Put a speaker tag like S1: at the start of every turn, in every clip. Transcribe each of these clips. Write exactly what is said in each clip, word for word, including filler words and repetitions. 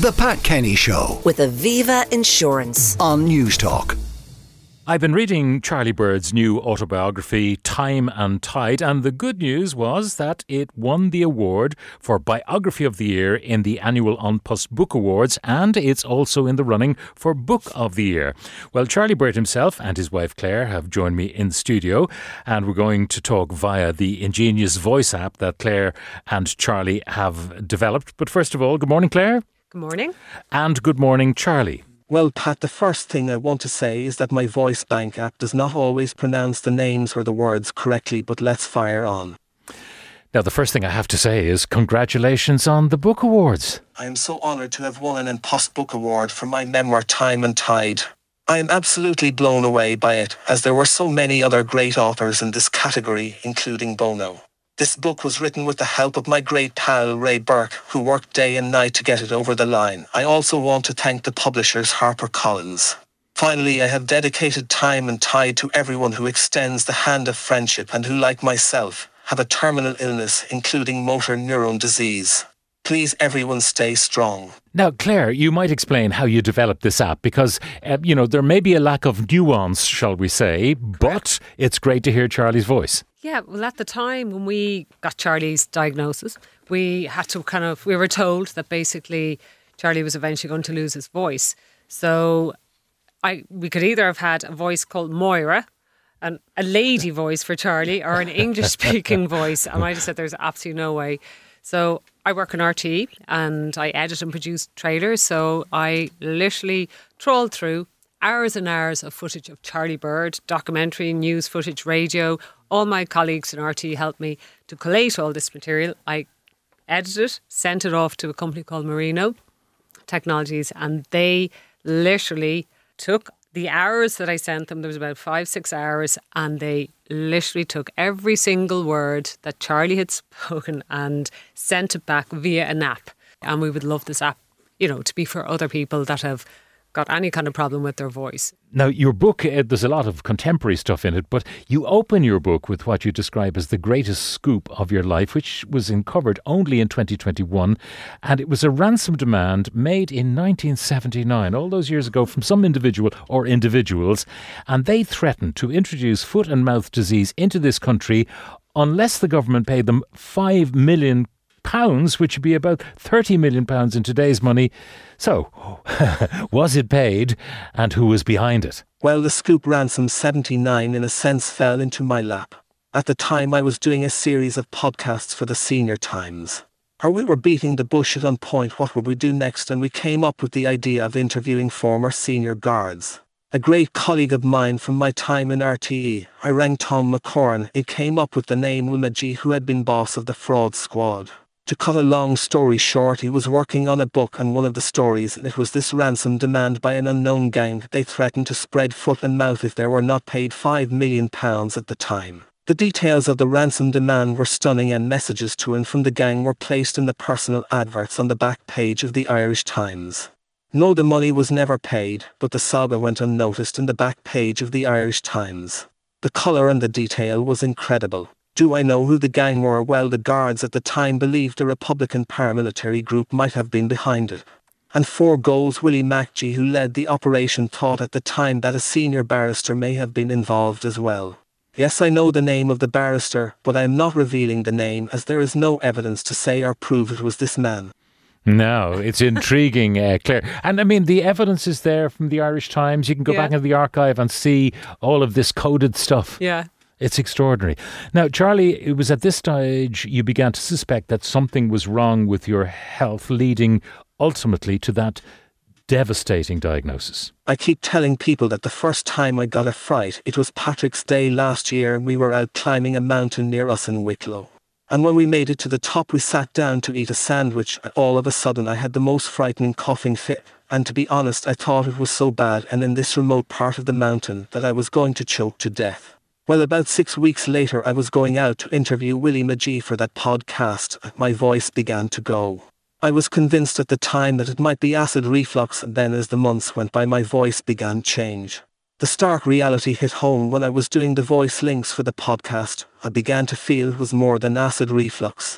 S1: The Pat Kenny Show
S2: with Aviva Insurance
S1: on News Talk.
S3: I've been reading Charlie Bird's new autobiography, Time and Tide, and the good news was that it won the award for Biography of the Year in the annual An Post Book Awards, and it's also in the running for Book of the Year. Well, Charlie Bird himself and his wife Claire have joined me in the studio, and we're going to talk via the ingenious voice app that Claire and Charlie have developed. But first of all, good morning, Claire.
S4: Good morning.
S3: And good morning, Charlie.
S5: Well, Pat, the first thing I want to say is that my voice bank app does not always pronounce the names or the words correctly, but let's fire on.
S3: Now, the first thing I have to say is congratulations on the Book Awards.
S5: I am so honoured to have won an An Post Book Award for my memoir, Time and Tide. I am absolutely blown away by it, as there were so many other great authors in this category, including Bono. This book was written with the help of my great pal Ray Burke, who worked day and night to get it over the line. I also want to thank the publishers HarperCollins. Finally, I have dedicated Time and Tide to everyone who extends the hand of friendship and who, like myself, have a terminal illness, including motor neuron disease. Please, everyone, stay strong.
S3: Now, Claire, you might explain how you developed this app because, uh, you know, there may be a lack of nuance, shall we say, but it's great to hear Charlie's voice.
S4: Yeah, well, at the time when we got Charlie's diagnosis, we had to kind of, we were told that basically Charlie was eventually going to lose his voice. So I we could either have had a voice called Moira, and a lady voice for Charlie, or an English-speaking voice. And I just said there's absolutely no way. So I work in R T E and I edit and produce trailers. So I literally trawled through hours and hours of footage of Charlie Bird, documentary, news footage, radio. All my colleagues in R T E helped me to collate all this material. I edited it, sent it off to a company called Merino Technologies, and they literally took the hours that I sent them. There was about five, six hours, and they literally took every single word that Charlie had spoken and sent it back via an app. And we would love this app, you know, to be for other people that have got any kind of problem with their voice.
S3: Now, your book, uh, there's a lot of contemporary stuff in it, but you open your book with what you describe as the greatest scoop of your life, which was uncovered only in twenty twenty-one, and it was a ransom demand made in nineteen seventy-nine, all those years ago, from some individual or individuals, and they threatened to introduce foot and mouth disease into this country unless the government paid them five million pounds, which would be about thirty million pounds in today's money. So, was it paid, and who was behind it?
S5: Well, the scoop ransom seventy-nine in a sense fell into my lap. At the time I was doing a series of podcasts for the Senior Times. Or we were beating the bush at on point, what would we do next, and we came up with the idea of interviewing former senior guards. A great colleague of mine from my time in R T E, I rang Tom McCorn. It came up with the name Will McGee, who had been boss of the fraud squad. To cut a long story short, he was working on a book, and one of the stories, it was this ransom demand by an unknown gang. They threatened to spread foot and mouth if they were not paid five million pounds at the time. The details of the ransom demand were stunning, and messages to and from the gang were placed in the personal adverts on the back page of the Irish Times. No, the money was never paid, but the saga went unnoticed in the back page of the Irish Times. The colour and the detail was incredible. Do I know who the gang were? Well, the guards at the time believed a Republican paramilitary group might have been behind it. And four goals Willie McGee, who led the operation, thought at the time that a senior barrister may have been involved as well. Yes, I know the name of the barrister, but I am not revealing the name, as there is no evidence to say or prove it was this man.
S3: No, it's intriguing, uh, Claire. And I mean, the evidence is there from the Irish Times. You can go
S4: Yeah.
S3: back into the archive and see all of this coded stuff.
S4: Yeah.
S3: It's extraordinary. Now, Charlie, it was at this stage you began to suspect that something was wrong with your health, leading ultimately to that devastating diagnosis.
S5: I keep telling people that the first time I got a fright, it was Patrick's Day last year, and we were out climbing a mountain near us in Wicklow. And when we made it to the top, we sat down to eat a sandwich, and all of a sudden I had the most frightening coughing fit. And to be honest, I thought it was so bad, and in this remote part of the mountain, that I was going to choke to death. Well, about six weeks later, I was going out to interview Willie McGee for that podcast. My voice began to go. I was convinced at the time that it might be acid reflux, and then as the months went by, my voice began to change. The stark reality hit home when I was doing the voice links for the podcast. I began to feel it was more than acid reflux.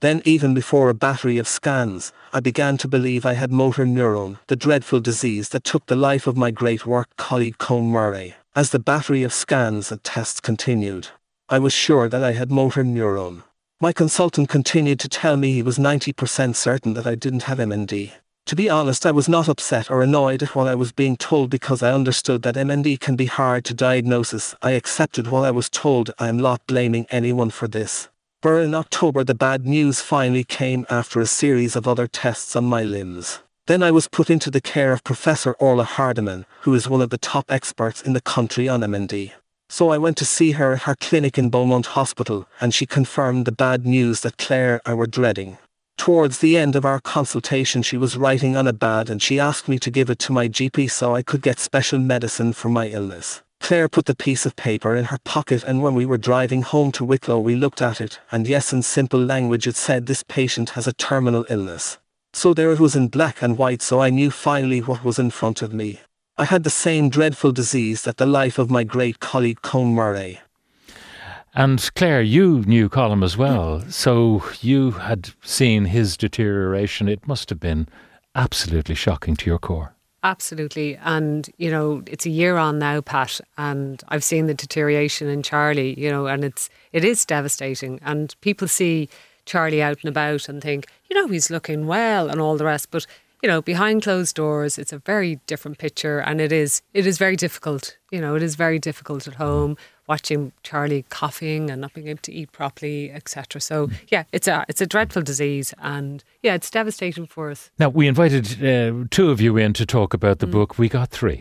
S5: Then, even before a battery of scans, I began to believe I had motor neurone, the dreadful disease that took the life of my great work colleague Colm Murray. As the battery of scans and tests continued, I was sure that I had motor neurone. My consultant continued to tell me he was ninety percent certain that I didn't have M N D. To be honest, I was not upset or annoyed at what I was being told because I understood that M N D can be hard to diagnose. I accepted what I was told. I am not blaming anyone for this. But in October the bad news finally came after a series of other tests on my limbs. Then I was put into the care of Professor Orla Hardiman, who is one of the top experts in the country on M N D. So I went to see her at her clinic in Beaumont Hospital, and she confirmed the bad news that Claire and I were dreading. Towards the end of our consultation she was writing on a pad and she asked me to give it to my G P so I could get special medicine for my illness. Claire put the piece of paper in her pocket, and when we were driving home to Wicklow we looked at it, and yes, in simple language it said this patient has a terminal illness. So there it was in black and white, so I knew finally what was in front of me. I had the same dreadful disease that the life of my great colleague Colm Murray.
S3: And Claire, you knew Colm as well, so you had seen his deterioration. It must have been absolutely shocking to your core.
S4: Absolutely. And, you know, it's a year on now, Pat, and I've seen the deterioration in Charlie, you know, and it's it is devastating. And people see Charlie out and about and think, you know, he's looking well and all the rest. But, you know, behind closed doors, it's a very different picture, and it is it is very difficult. You know, it is very difficult at home, watching Charlie coughing and not being able to eat properly, et cetera. So, yeah, it's a it's a dreadful disease, and yeah, it's devastating for us.
S3: Now, we invited uh, two of you in to talk about the mm. book. We got three.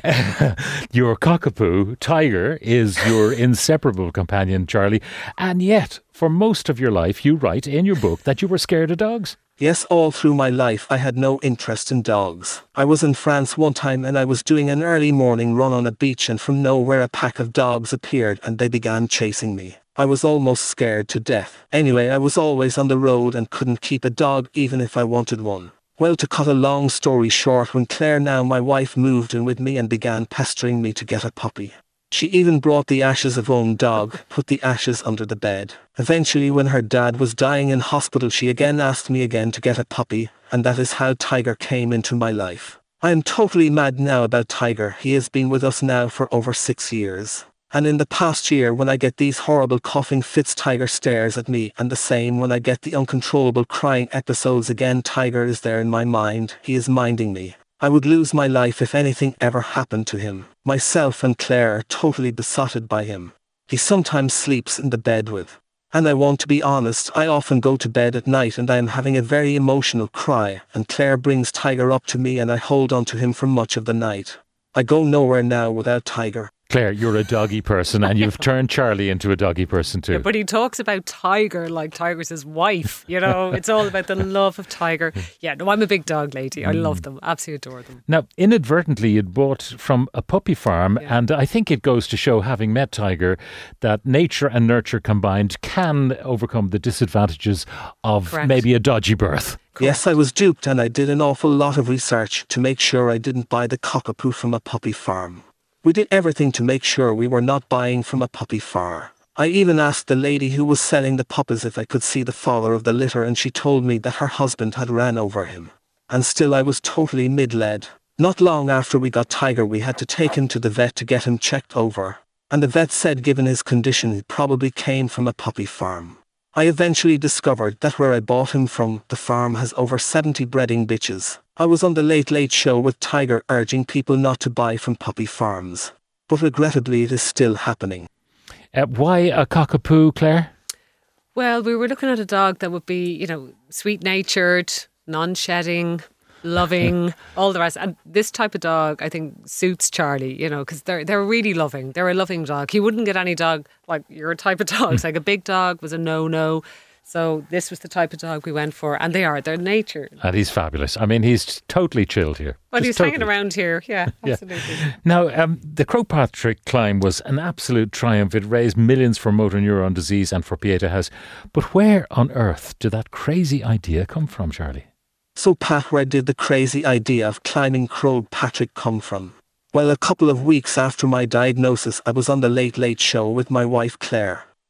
S3: Your cockapoo, Tiger, is your inseparable companion, Charlie, and yet, for most of your life, you write in your book that you were scared of dogs.
S5: Yes, all through my life I had no interest in dogs. I was in France one time and I was doing an early morning run on a beach, and from nowhere a pack of dogs appeared and they began chasing me. I was almost scared to death. Anyway, I was always on the road and couldn't keep a dog even if I wanted one. Well, to cut a long story short, when Claire, now my wife, moved in with me and began pestering me to get a puppy. She even brought the ashes of own dog, put the ashes under the bed. Eventually, when her dad was dying in hospital, she again asked me again to get a puppy, and that is how Tiger came into my life. I am totally mad now about Tiger. He has been with us now for over six years. And in the past year, when I get these horrible coughing fits, Tiger stares at me, and the same when I get the uncontrollable crying episodes again, Tiger is there in my mind. He is minding me. I would lose my life if anything ever happened to him. Myself and Claire are totally besotted by him. He sometimes sleeps in the bed with. And I want to be honest, I often go to bed at night and I am having a very emotional cry, and Claire brings Tiger up to me and I hold on to him for much of the night. I go nowhere now without Tiger.
S3: Claire, you're a doggy person, and you've turned Charlie into a doggy person too.
S4: Yeah, but he talks about Tiger like Tiger's his wife. You know, it's all about the love of Tiger. Yeah, no, I'm a big dog lady. I love them. Absolutely adore them.
S3: Now, inadvertently, you'd bought from a puppy farm,
S4: Yeah.
S3: and I think it goes to show, having met Tiger, that nature and nurture combined can overcome the disadvantages of
S4: Correct.
S3: maybe a dodgy birth.
S5: Yes, I was duped, and I did an awful lot of research to make sure I didn't buy the cockapoo from a puppy farm. We did everything to make sure we were not buying from a puppy farm. I even asked the lady who was selling the puppies if I could see the father of the litter, and she told me that her husband had ran over him. And still I was totally misled. Not long after we got Tiger, we had to take him to the vet to get him checked over. And the vet said given his condition he probably came from a puppy farm. I eventually discovered that where I bought him from, the farm has over seventy breeding bitches. I was on the Late Late Show with Tiger urging people not to buy from puppy farms. But regrettably it is still happening.
S3: Uh, why a cockapoo, Claire?
S4: Well, we were looking at a dog that would be, you know, sweet-natured, non-shedding, loving, all the rest. And this type of dog, I think, suits Charlie, you know, because they're, they're really loving. They're a loving dog. He wouldn't get any dog like your type of dogs. Like a big dog was a no-no. So this was the type of dog we went for. And they are. They're nature.
S3: And he's fabulous. I mean, he's totally chilled here.
S4: Well,
S3: Just
S4: he's
S3: totally.
S4: hanging around here. Yeah, absolutely.
S3: Yeah. Now, um, the Crowpatrick climb was an absolute triumph. It raised millions for motor neuron disease and for Pieta House. But where on earth did that crazy idea come from, Charlie?
S5: So Pat, where did the crazy idea of climbing Crowpatrick come from? Well, a couple of weeks after my diagnosis, I was on the Late Late Show with my wife Claire.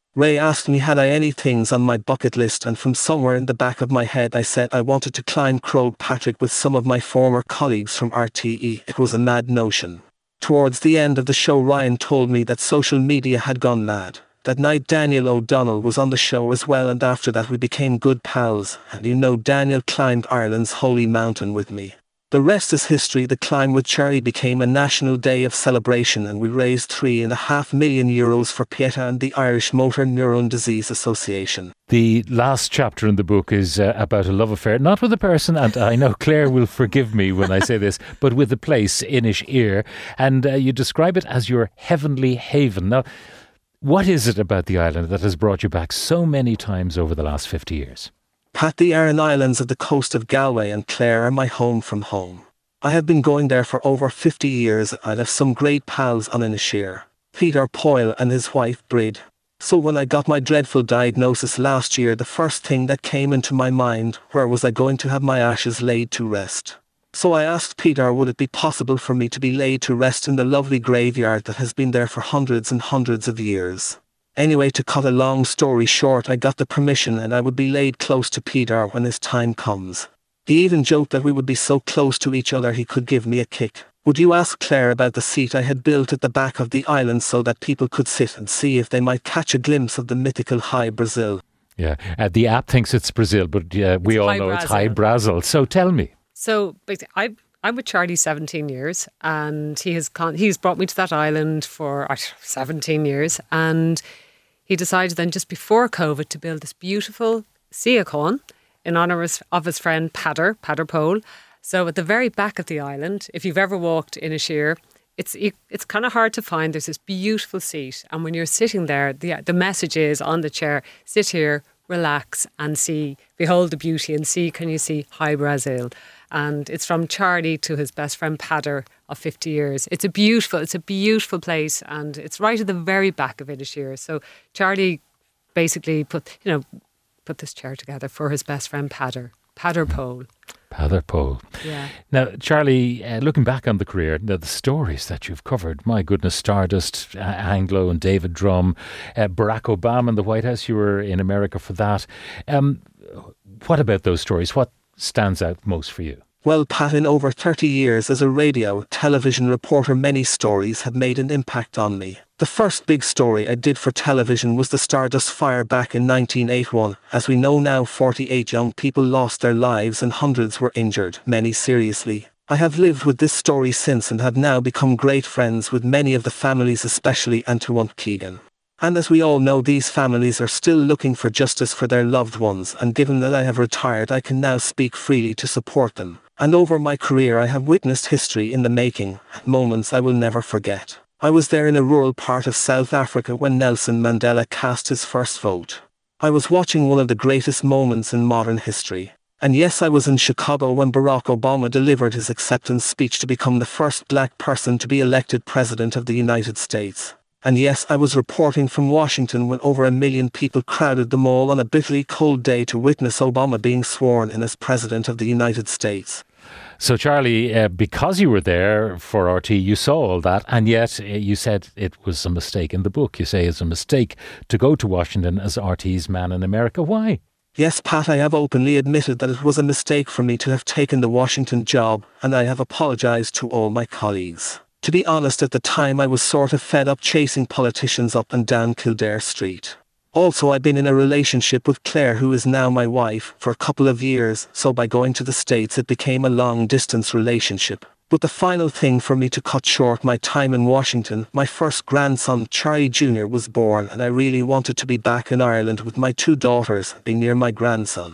S5: Ray asked me had I any things on my bucket list, and from somewhere in the back of my head I said I wanted to climb Croagh Patrick with some of my former colleagues from R T E. It was a mad notion. Towards the end of the show, Ryan told me that social media had gone mad. That night Daniel O'Donnell was on the show as well, and after that we became good pals, and you know Daniel climbed Ireland's holy mountain with me. The rest is history. The climb with Charlie became a national day of celebration, and we raised three and a half million euros for PIETA and the Irish Motor Neuron Disease Association.
S3: The last chapter in the book is uh, about a love affair, not with a person, and I know Claire will forgive me when I say this, but with a place, Inisheer, and uh, you describe it as your heavenly haven. Now, what is it about the island that has brought you back so many times over the last fifty years?
S5: Pat, the Aran Islands of the coast of Galway and Clare are my home from home. I have been going there for over fifty years. I have some great pals on Inisheer, Peter Poyle and his wife Brid. So when I got my dreadful diagnosis last year, the first thing that came into my mind, where was I going to have my ashes laid to rest? So I asked Peter, would it be possible for me to be laid to rest in the lovely graveyard that has been there for hundreds and hundreds of years? Anyway, to cut a long story short, I got the permission and I would be laid close to Peter when his time comes. He even joked that we would be so close to each other he could give me a kick. Would you ask Claire about the seat I had built at the back of the island so that people could sit and see if they might catch a glimpse of the mythical High Brazil?
S3: Yeah, uh, the app thinks it's Brazil, but uh, we all know it's High Brazil. So tell me.
S4: So basically, I I'm with Charlie seventeen years, and he has con- he's brought me to that island for uh, seventeen years, and he decided then just before COVID to build this beautiful Síocháin in honour of his friend Peadar, Peadar Poyle. So at the very back of the island, if you've ever walked Inisheer, it's it's kind of hard to find. There's this beautiful seat, and when you're sitting there, the the message is on the chair: sit here, relax, and see, behold the beauty, and see, can you see High Brazil? And it's from Charlie to his best friend Peadar of fifty years. It's a beautiful, it's a beautiful place, and it's right at the very back of Inisheer. So Charlie basically put, you know, put this chair together for his best friend Peadar, Peadar Poyle.
S3: Peadar Poyle.
S4: Yeah.
S3: Now, Charlie, uh, looking back on the career, now the stories that you've covered, my goodness, Stardust, uh, Anglo and David Drum, uh, Barack Obama in the White House, you were in America for that. Um, what about those stories? What stands out most for you?
S5: Well, Pat, in over thirty years as a radio, television reporter, many stories have made an impact on me. The first big story I did for television was the Stardust fire back in nineteen eighty-one. As we know now, forty-eight young people lost their lives and hundreds were injured, many seriously. I have lived with this story since and have now become great friends with many of the families, especially Antoine Keegan. And as we all know, these families are still looking for justice for their loved ones, and given that I have retired, I can now speak freely to support them. And over my career I have witnessed history in the making, moments I will never forget. I was there in a rural part of South Africa when Nelson Mandela cast his first vote. I was watching one of the greatest moments in modern history. And yes, I was in Chicago when Barack Obama delivered his acceptance speech to become the first black person to be elected President of the United States. And yes, I was reporting from Washington when over a million people crowded the mall on a bitterly cold day to witness Obama being sworn in as President of the United States.
S3: So, Charlie, uh, because you were there for R T, you saw all that, and yet uh, you said it was a mistake in the book. You say it's a mistake to go to Washington as R T's man in America. Why?
S5: Yes, Pat, I have openly admitted that it was a mistake for me to have taken the Washington job, and I have apologised to all my colleagues. To be honest, at the time I was sort of fed up chasing politicians up and down Kildare Street. Also, I've been in a relationship with Claire, who is now my wife, for a couple of years, so by going to the States it became a long-distance relationship. But the final thing for me to cut short my time in Washington, my first grandson, Charlie Junior, was born, and I really wanted to be back in Ireland with my two daughters, being near my grandson.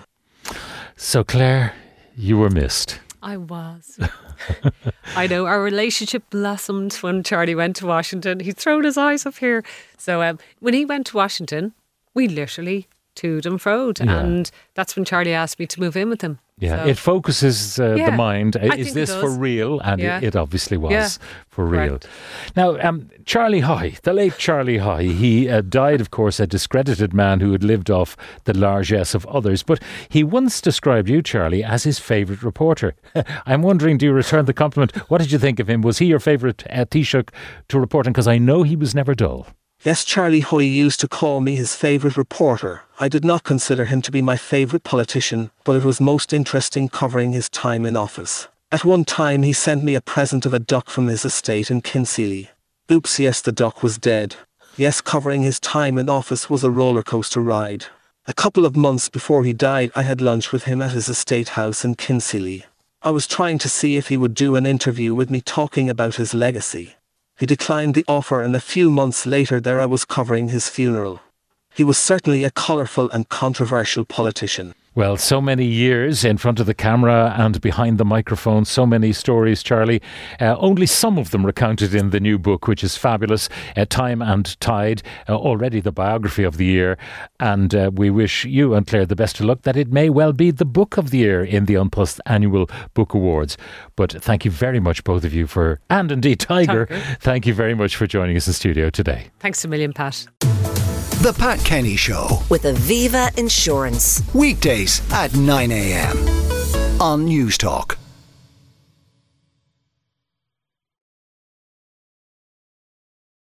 S3: So, Claire, you were missed.
S4: I was. I know our relationship blossomed when Charlie went to Washington. He's thrown his eyes up here. So um, when he went to Washington, we literally toed and froed. Yeah. And that's when Charlie asked me to move in with him.
S3: Yeah,
S4: so,
S3: it focuses uh,
S4: yeah,
S3: the mind.
S4: I
S3: Is this for real? And
S4: yeah.
S3: it, it obviously was
S4: yeah.
S3: for real.
S4: Correct.
S3: Now, um, Charlie Haughey, the late Charlie Haughey, he uh, died, of course, a discredited man who had lived off the largesse of others. But he once described you, Charlie, as his favourite reporter. I'm wondering, do you return the compliment? What did you think of him? Was he your favourite uh, Taoiseach to report on? Because I know he was never dull.
S5: Yes, Charlie Hoy used to call me his favourite reporter. I did not consider him to be my favourite politician, but it was most interesting covering his time in office. At one time he sent me a present of a duck from his estate in Kinseely. Oops, yes, the duck was dead. Yes, covering his time in office was a roller coaster ride. A couple of months before he died, I had lunch with him at his estate house in Kinseely. I was trying to see if he would do an interview with me talking about his legacy. He declined the offer, and a few months later there I was covering his funeral. He was certainly a colourful and controversial politician.
S3: Well, so many years in front of the camera and behind the microphone, so many stories, Charlie. Uh, only some of them recounted in the new book, which is fabulous. Uh, Time and Tide, uh, already the biography of the year. And uh, we wish you and Claire the best of luck, that it may well be the book of the year in the An Post Annual Book Awards. But thank you very much, both of you, for, and indeed Tiger, Tiger. Thank you very much for joining us in studio today.
S4: Thanks a million, Pat.
S1: The Pat Kenny Show.
S2: With Aviva Insurance.
S1: Weekdays at nine a.m. on News Talk.